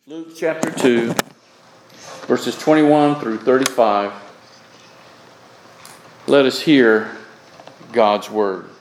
Luke chapter 2, verses 21 through 35. Let us hear God's word.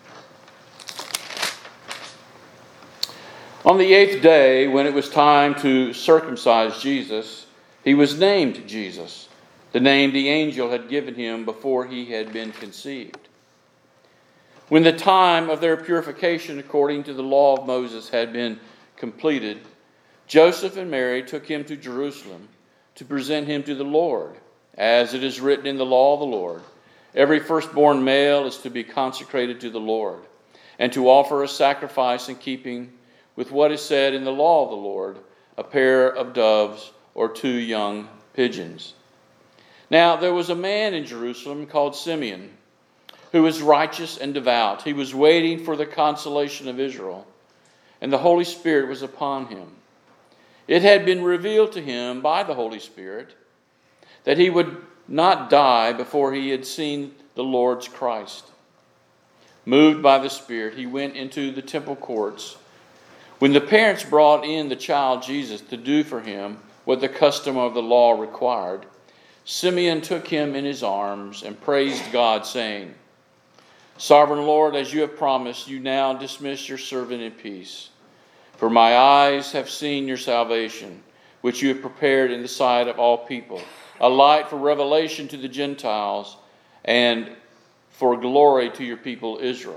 On the 8th day, when it was time to circumcise Jesus, he was named Jesus, the name the angel had given him before he had been conceived. When the time of their purification according to the law of Moses had been completed, Joseph and Mary took him to Jerusalem to present him to the Lord. As it is written in the law of the Lord, every firstborn male is to be consecrated to the Lord, and to offer a sacrifice in keeping with what is said in the law of the Lord, a pair of doves or 2 young pigeons. Now there was a man in Jerusalem called Simeon, who was righteous and devout. He was waiting for the consolation of Israel, and the Holy Spirit was upon him. It had been revealed to him by the Holy Spirit that he would not die before he had seen the Lord's Christ. Moved by the Spirit, he went into the temple courts. When the parents brought in the child Jesus to do for him what the custom of the law required, Simeon took him in his arms and praised God, saying, "Sovereign Lord, as you have promised, you now dismiss your servant in peace. For my eyes have seen your salvation, which you have prepared in the sight of all people, a light for revelation to the Gentiles and for glory to your people Israel."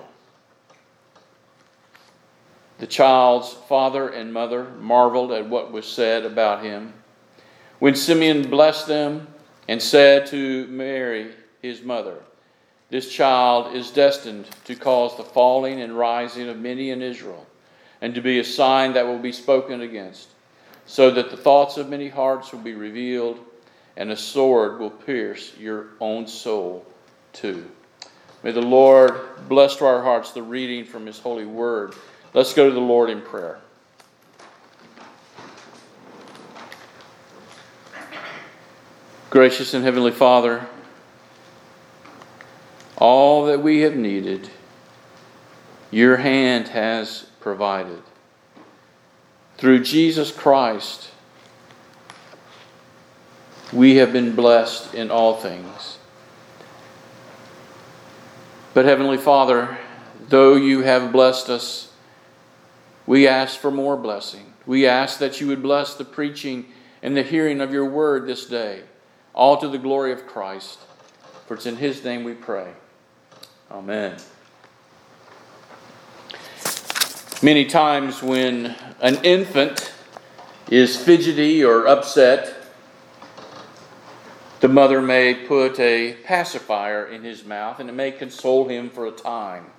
The child's father and mother marveled at what was said about him. When Simeon blessed them and said to Mary, his mother, "This child is destined to cause the falling and rising of many in Israel, and to be a sign that will be spoken against, so that the thoughts of many hearts will be revealed, and a sword will pierce your own soul too." May the Lord bless to our hearts the reading from his holy word. Let's go to the Lord in prayer. Gracious and heavenly Father, all that we have needed, your hand has provided. Through Jesus Christ, we have been blessed in all things. But Heavenly Father, though you have blessed us, we ask for more blessing. We ask that you would bless the preaching and the hearing of your word this day, all to the glory of Christ. For it's in his name we pray. Amen. Many times when an infant is fidgety or upset, the mother may put a pacifier in his mouth, and it may console him for a time.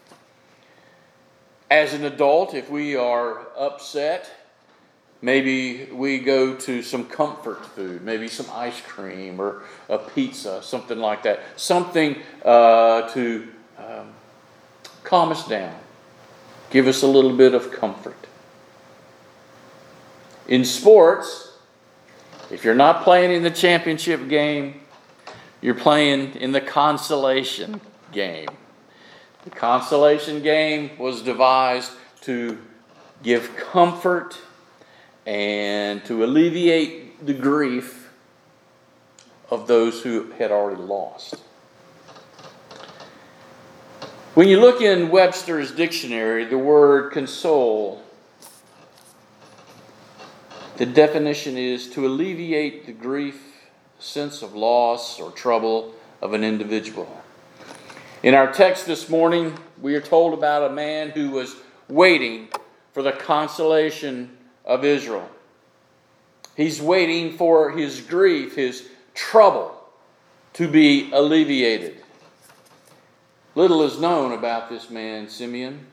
As an adult, if we are upset, maybe we go to some comfort food, maybe some ice cream or a pizza, something like that. Something to calm us down. Give us a little bit of comfort. In sports, if you're not playing in the championship game, you're playing in the consolation game. The consolation game was devised to give comfort and to alleviate the grief of those who had already lost. When you look in Webster's dictionary, the word console, the definition is to alleviate the grief, sense of loss or trouble of an individual. In our text this morning, we are told about a man who was waiting for the consolation of Israel. He's waiting for his grief, his trouble to be alleviated. Little is known about this man, Simeon.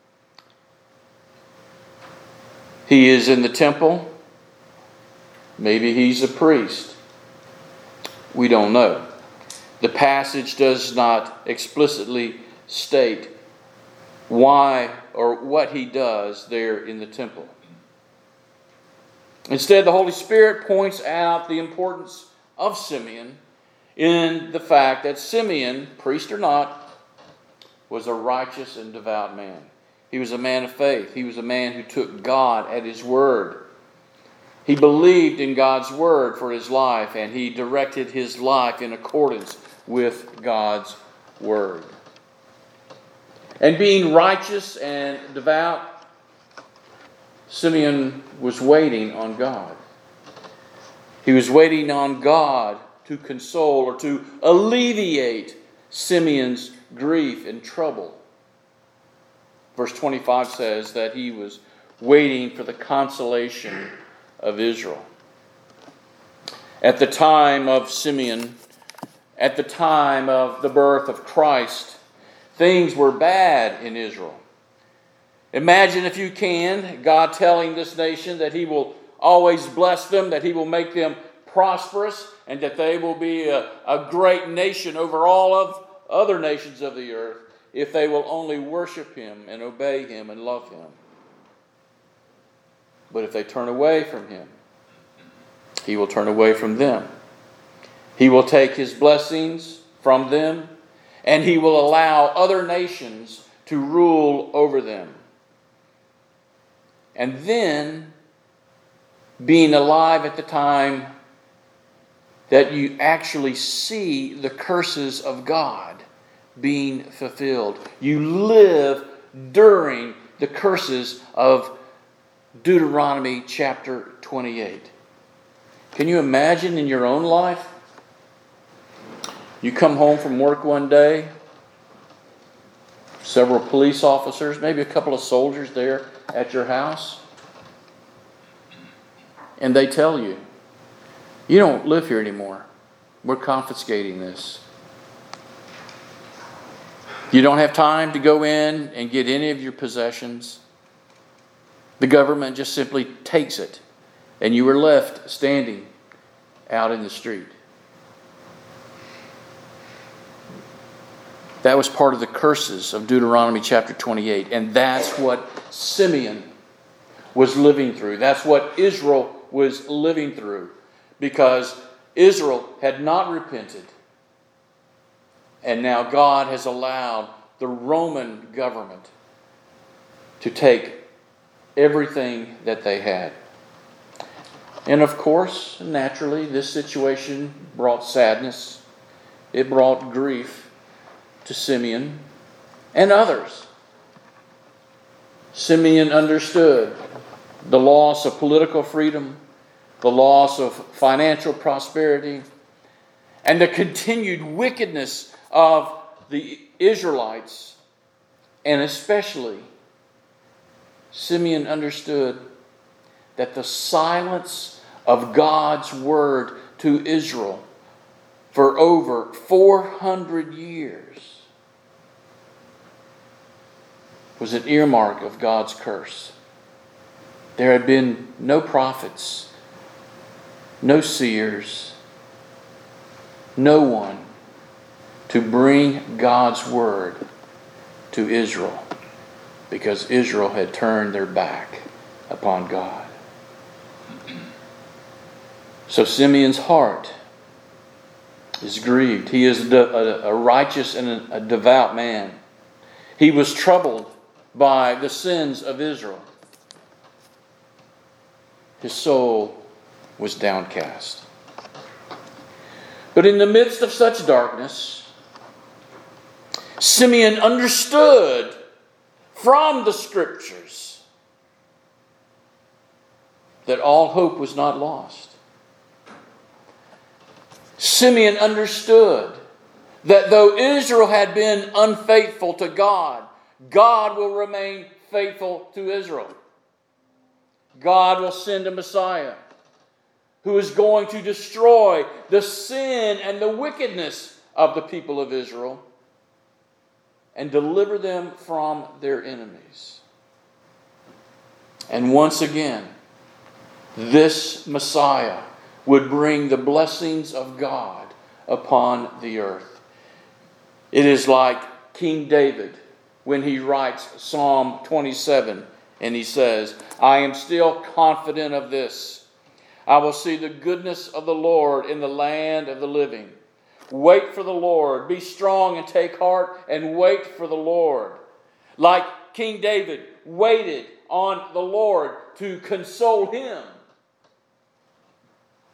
He is in the temple. Maybe he's a priest. We don't know. The passage does not explicitly state why or what he does there in the temple. Instead, the Holy Spirit points out the importance of Simeon in the fact that Simeon, priest or not, was a righteous and devout man. He was a man of faith. He was a man who took God at his word. He believed in God's word for his life, and he directed his life in accordance with God's word. And being righteous and devout, Simeon was waiting on God. He was waiting on God to console or to alleviate Simeon's grief and trouble. Verse 25 says that he was waiting for the consolation of Israel. At the time of Simeon, at the time of the birth of Christ, things were bad in Israel. Imagine, if you can, God telling this nation that he will always bless them, that he will make them prosperous, and that they will be a great nation over all of other nations of the earth if they will only worship him and obey him and love him. But if they turn away from him, he will turn away from them. He will take his blessings from them, and he will allow other nations to rule over them. And then, being alive at the time that you actually see the curses of God being fulfilled. You live during the curses of Deuteronomy chapter 28. Can you imagine in your own life? You come home from work one day, several police officers, maybe a couple of soldiers there at your house, and they tell you, you don't live here anymore. We're confiscating this. You don't have time to go in and get any of your possessions. The government just simply takes it, and you are left standing out in the street. That was part of the curses of Deuteronomy chapter 28, and that's what Simeon was living through. That's what Israel was living through, because Israel had not repented, and now God has allowed the Roman government to take everything that they had. And of course, naturally, this situation brought sadness. It brought grief to Simeon and others. Simeon understood the loss of political freedom, the loss of financial prosperity, and the continued wickedness of the Israelites. And especially, Simeon understood that the silence of God's word to Israel for over 400 years was an earmark of God's curse. There had been no prophets, no seers, no one to bring God's word to Israel, because Israel had turned their back upon God. So Simeon's heart is grieved. He is a righteous and a devout man. He was troubled by the sins of Israel. His soul was downcast. But in the midst of such darkness, Simeon understood from the Scriptures that all hope was not lost. Simeon understood that though Israel had been unfaithful to God, God will remain faithful to Israel. God will send a Messiah who is going to destroy the sin and the wickedness of the people of Israel and deliver them from their enemies. And once again, this Messiah would bring the blessings of God upon the earth. It is like King David when he writes Psalm 27, and he says, I am still confident of this. I will see the goodness of the Lord in the land of the living. Wait for the Lord. Be strong and take heart and wait for the Lord. Like King David waited on the Lord to console him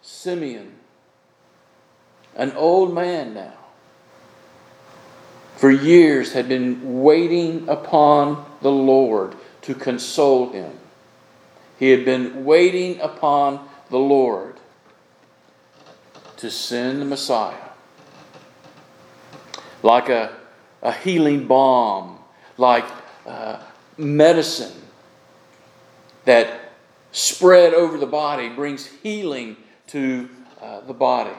Simeon, an old man now, for years had been waiting upon the Lord to console him. He had been waiting upon the Lord to send the Messiah. Like a healing balm, like medicine that spread over the body brings healing to the body.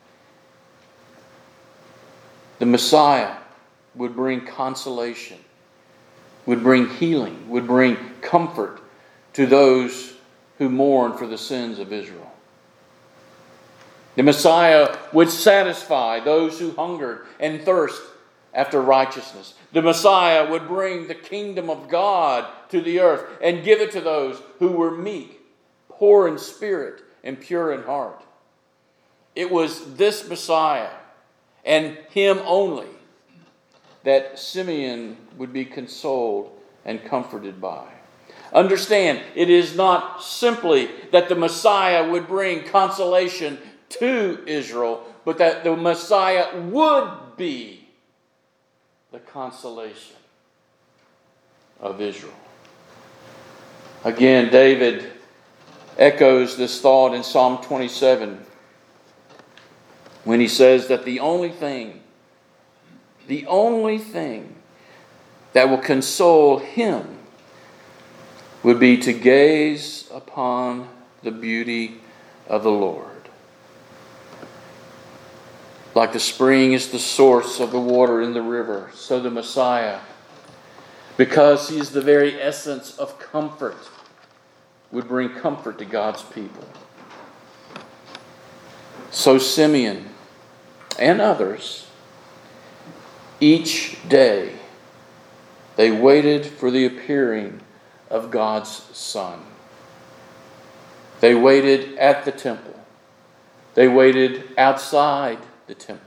The Messiah would bring consolation, would bring healing, would bring comfort to those who mourn for the sins of Israel. The Messiah would satisfy those who hungered and thirst after righteousness. The Messiah would bring the kingdom of God to the earth and give it to those who were meek, poor in spirit, and pure in heart. It was this Messiah and Him only that Simeon would be consoled and comforted by. Understand, it is not simply that the Messiah would bring consolation to Israel, but that the Messiah would be the consolation of Israel. Again, David echoes this thought in Psalm 27 when he says that the only thing that will console him would be to gaze upon the beauty of the Lord. Like the spring is the source of the water in the river, so the Messiah, because He is the very essence of comfort, would bring comfort to God's people. So Simeon and others, each day, they waited for the appearing of God's Son. They waited at the temple. They waited outside the temple.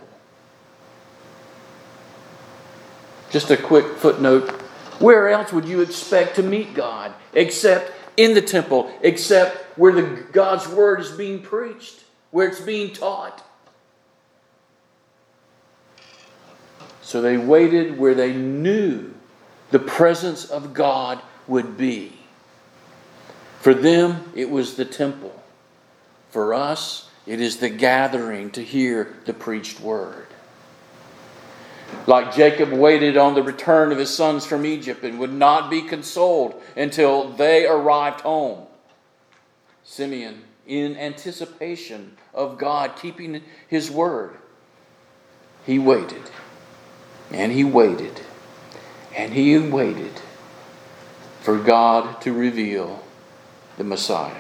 Just a quick footnote. Where else would you expect to meet God except in the temple, except where God's Word is being preached, where it's being taught? So they waited where they knew the presence of God would be. For them, it was the temple. For us, it is the gathering to hear the preached word. Like Jacob waited on the return of his sons from Egypt and would not be consoled until they arrived home, Simeon, in anticipation of God keeping His word, he waited, and he waited, and he waited for God to reveal the Messiah.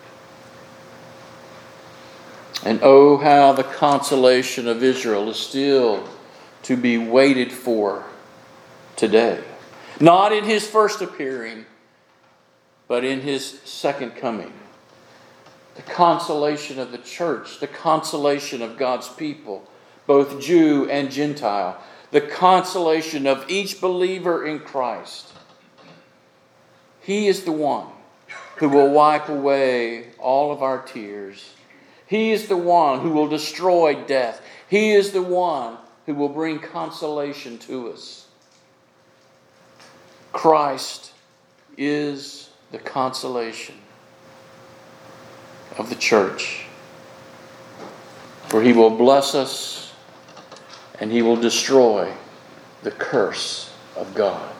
And oh, how the consolation of Israel is still to be waited for today. Not in His first appearing, but in His second coming. The consolation of the church, the consolation of God's people, both Jew and Gentile. The consolation of each believer in Christ. He is the one who will wipe away all of our tears. He is the one who will destroy death. He is the one who will bring consolation to us. Christ is the consolation of the church. For He will bless us and He will destroy the curse of God.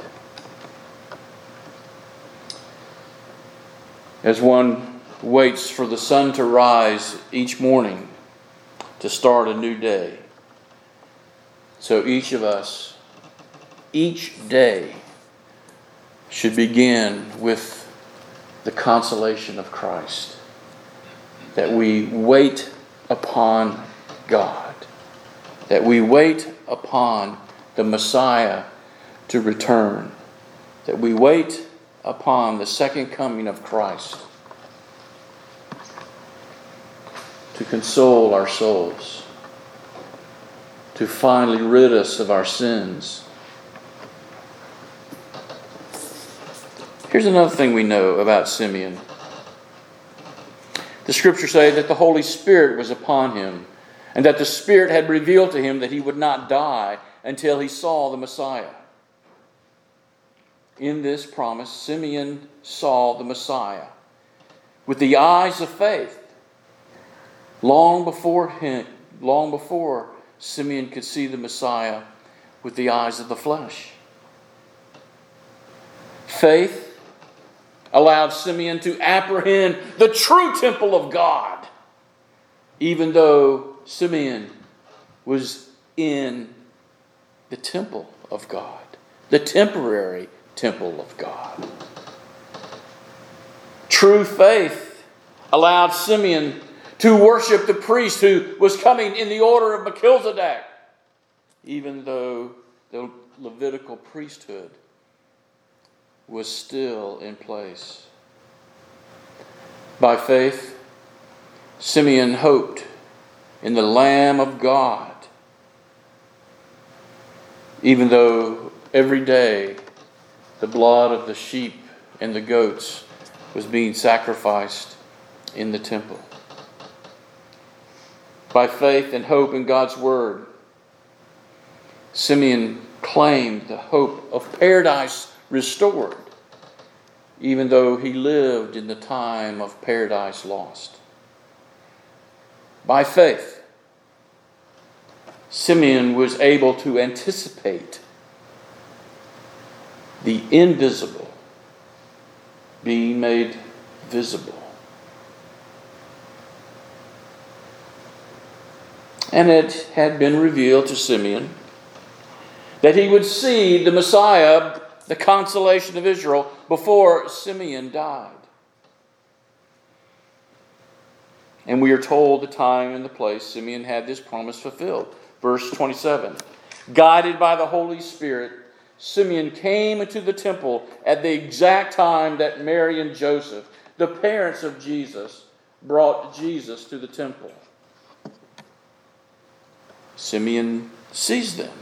As one waits for the sun to rise each morning to start a new day, so each of us, each day, should begin with the consolation of Christ. That we wait upon God. That we wait upon the Messiah to return. That we wait upon the second coming of Christ to console our souls, to finally rid us of our sins. Here's another thing we know about Simeon. The Scriptures say that the Holy Spirit was upon him, and that the Spirit had revealed to him that he would not die until he saw the Messiah. In this promise, Simeon saw the Messiah with the eyes of faith long before Simeon could see the Messiah with the eyes of the flesh. Faith allowed Simeon to apprehend the true temple of God, even though Simeon was in the temple of God, the temporary temple of God. True faith allowed Simeon to worship the priest who was coming in the order of Melchizedek, even though the Levitical priesthood was still in place. By faith, Simeon hoped in the Lamb of God, even though every day the blood of the sheep and the goats was being sacrificed in the temple. By faith and hope in God's Word, Simeon claimed the hope of paradise restored, even though he lived in the time of paradise lost. By faith, Simeon was able to anticipate the invisible being made visible. And it had been revealed to Simeon that he would see the Messiah, the consolation of Israel, before Simeon died. And we are told the time and the place Simeon had this promise fulfilled. Verse 27. Guided by the Holy Spirit, Simeon came into the temple at the exact time that Mary and Joseph, the parents of Jesus, brought Jesus to the temple. Simeon sees them.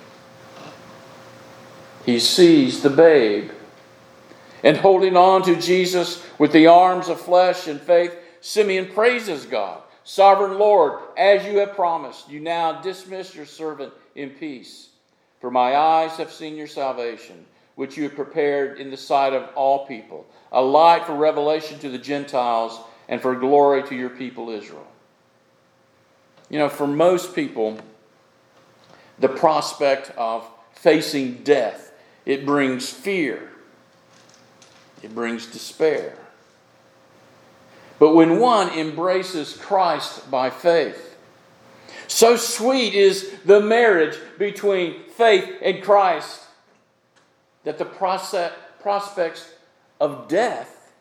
He sees the babe. And holding on to Jesus with the arms of flesh and faith, Simeon praises God. Sovereign Lord, as you have promised, you now dismiss your servant in peace. For my eyes have seen your salvation, which you have prepared in the sight of all people, a light for revelation to the Gentiles and for glory to your people Israel. You know, for most people, the prospect of facing death, it brings fear. It brings despair. But when one embraces Christ by faith, so sweet is the marriage between faith and Christ that the prospects of death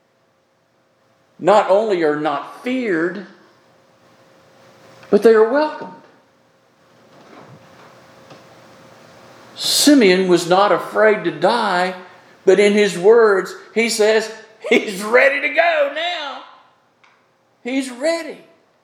not only are not feared, but they are welcomed. Simeon was not afraid to die, but in his words, he says he's ready to go now. He's ready.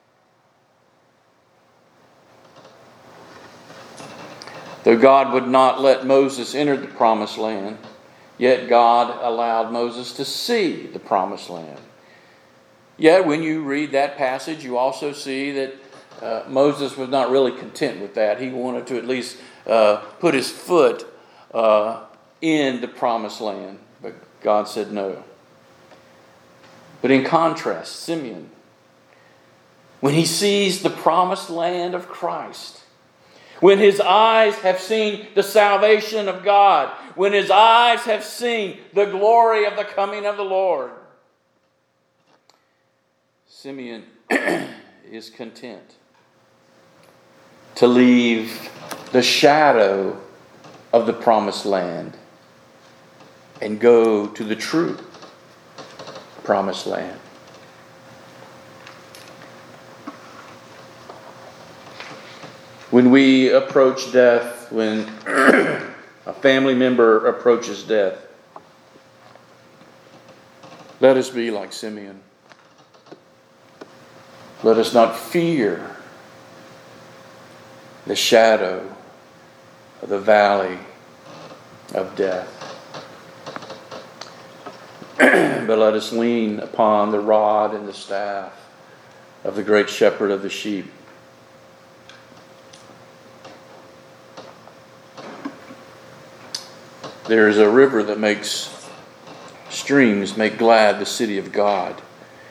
Though God would not let Moses enter the promised land, yet God allowed Moses to see the promised land. Yet when you read that passage, you also see that Moses was not really content with that. He wanted to at least put his foot in the promised land, but God said no. But in contrast, Simeon, when he sees the promised land of Christ, when his eyes have seen the salvation of God, when his eyes have seen the glory of the coming of the Lord, Simeon is content to leave the shadow of the promised land and go to the true promised land. When we approach death, when a family member approaches death, let us be like Simeon. Let us not fear the shadow of the valley of death, but let us lean upon the rod and the staff of the great shepherd of the sheep. There is a river that makes streams make glad the city of God.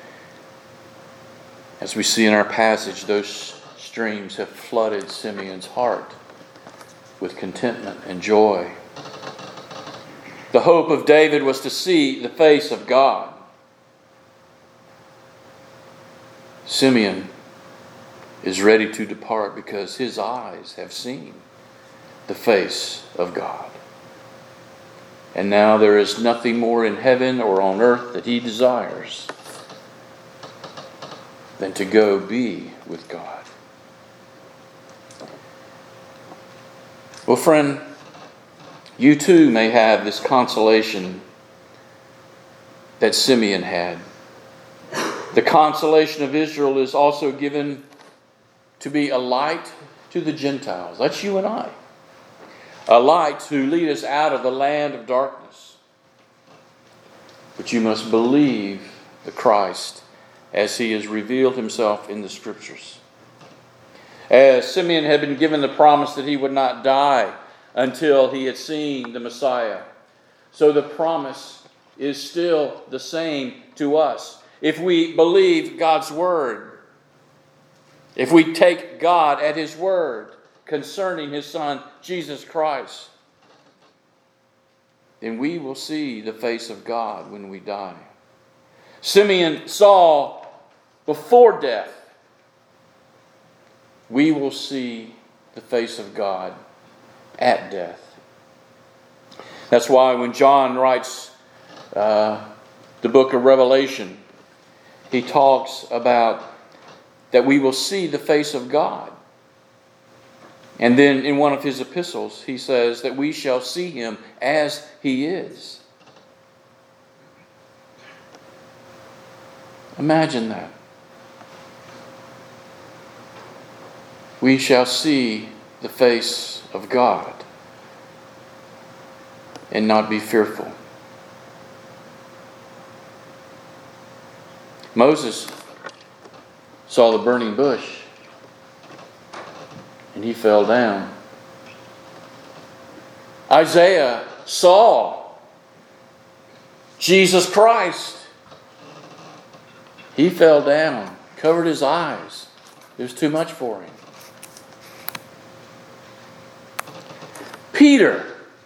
As we see in our passage, those streams have flooded Simeon's heart with contentment and joy. The hope of David was to see the face of God. Simeon is ready to depart because his eyes have seen the face of God. And now there is nothing more in heaven or on earth that he desires than to go be with God. Well, friend, you too may have this consolation that Simeon had. The consolation of Israel is also given to be a light to the Gentiles. That's you and I. A light to lead us out of the land of darkness. But you must believe the Christ as he has revealed himself in the Scriptures. As Simeon had been given the promise that he would not die until he had seen the Messiah, so the promise is still the same to us. If we believe God's word, if we take God at his word concerning his Son, Jesus Christ, then we will see the face of God when we die. Simeon saw before death. We will see the face of God at death. That's why when John writes the book of Revelation, he talks about that we will see the face of God. And then in one of his epistles, he says that we shall see him as he is. Imagine that. We shall see the face of God and not be fearful. Moses saw the burning bush and he fell down. Isaiah saw Jesus Christ. He fell down, covered his eyes. It was too much for him. Peter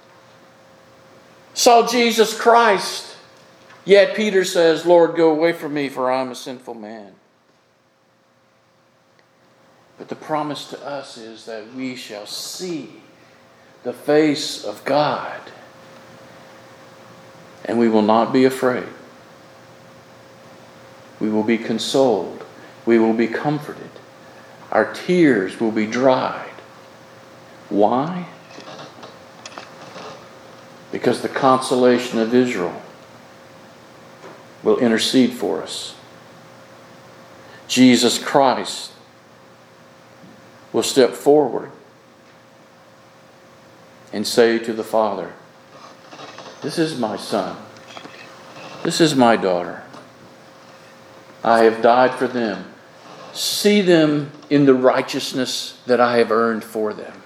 saw Jesus Christ, yet Peter says, "Lord, go away from me, for I am a sinful man." But the promise to us is that we shall see the face of God, and we will not be afraid. We will be consoled. We will be comforted. Our tears will be dried. Why? Because the consolation of Israel will intercede for us. Jesus Christ will step forward and say to the Father, "This is my son. This is my daughter. I have died for them. See them in the righteousness that I have earned for them."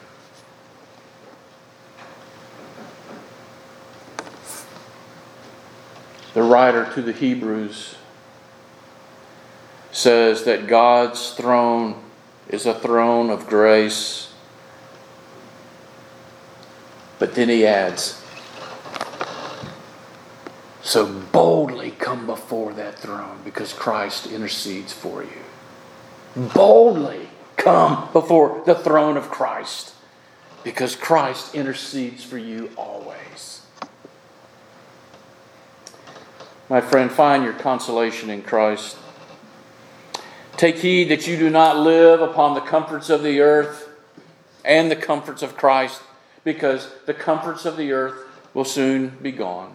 The writer to the Hebrews says that God's throne is a throne of grace. But then he adds, so boldly come before that throne because Christ intercedes for you. Boldly come before the throne of Christ because Christ intercedes for you always. My friend, find your consolation in Christ. Take heed that you do not live upon the comforts of the earth and the comforts of Christ, because the comforts of the earth will soon be gone.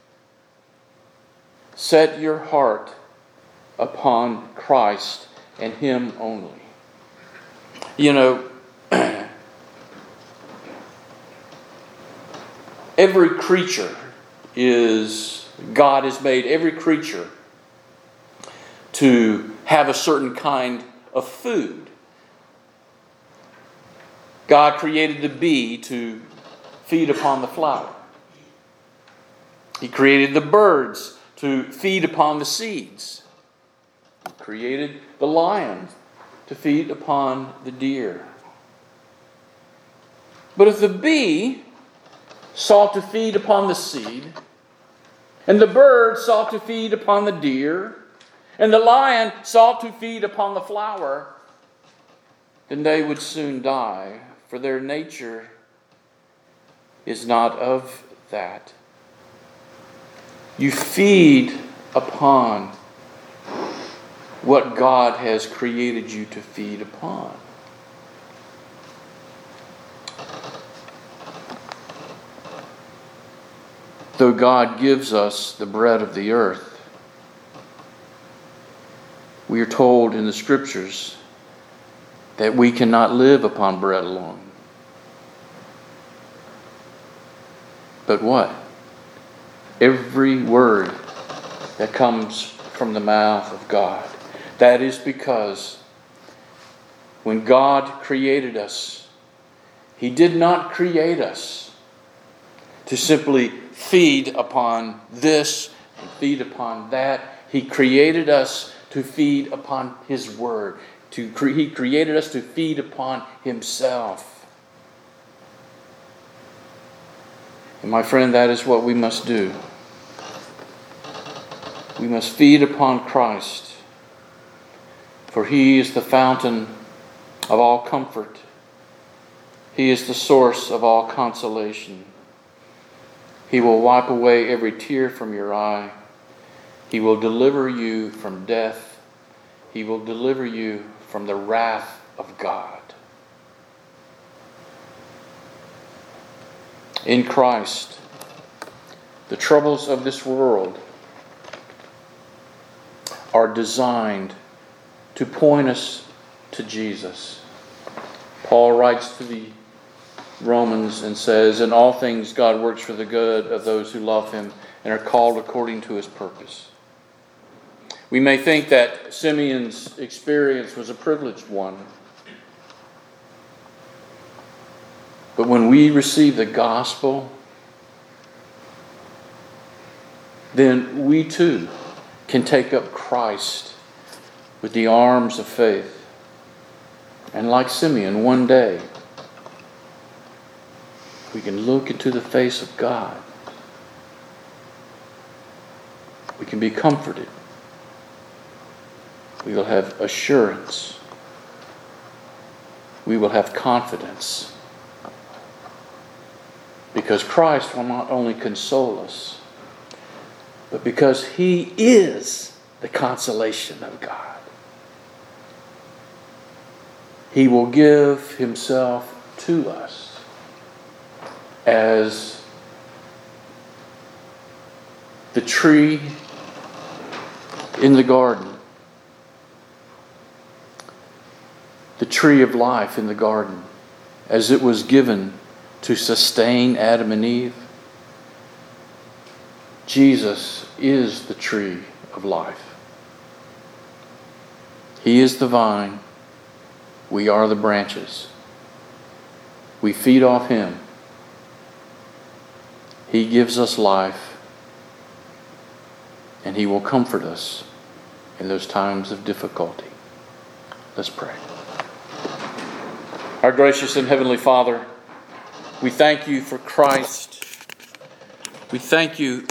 Set your heart upon Christ and Him only. You know, every creature God has made every creature to have a certain kind of food. God created the bee to feed upon the flower. He created the birds to feed upon the seeds. He created the lion to feed upon the deer. But if the bee sought to feed upon the seed, and the bird sought to feed upon the deer, and the lion sought to feed upon the flower, then they would soon die, for their nature is not of that. You feed upon what God has created you to feed upon. Though God gives us the bread of the earth, we are told in the Scriptures that we cannot live upon bread alone. But what? Every word that comes from the mouth of God. That is because when God created us, He did not create us to simply feed upon this and feed upon that. He created us to feed upon His Word. He created us to feed upon Himself. And my friend, that is what we must do. We must feed upon Christ, for He is the fountain of all comfort. He is the source of all consolation. He will wipe away every tear from your eye. He will deliver you from death. He will deliver you from the wrath of God. In Christ, the troubles of this world are designed to point us to Jesus. Paul writes to the Romans and says, "In all things God works for the good of those who love Him and are called according to His purpose." We may think that Simeon's experience was a privileged one. But when we receive the gospel, then we too can take up Christ with the arms of faith. And like Simeon, one day, we can look into the face of God. We can be comforted. We will have assurance. We will have confidence. Because Christ will not only console us, but because He is the consolation of God. He will give Himself to us as the tree in the garden, the tree of life in the garden, as it was given to sustain Adam and Eve. Jesus is the tree of life. He is the vine. We are the branches. We feed off Him. He gives us life, and He will comfort us in those times of difficulty. Let's pray. Our gracious and heavenly Father, we thank You for Christ. We thank You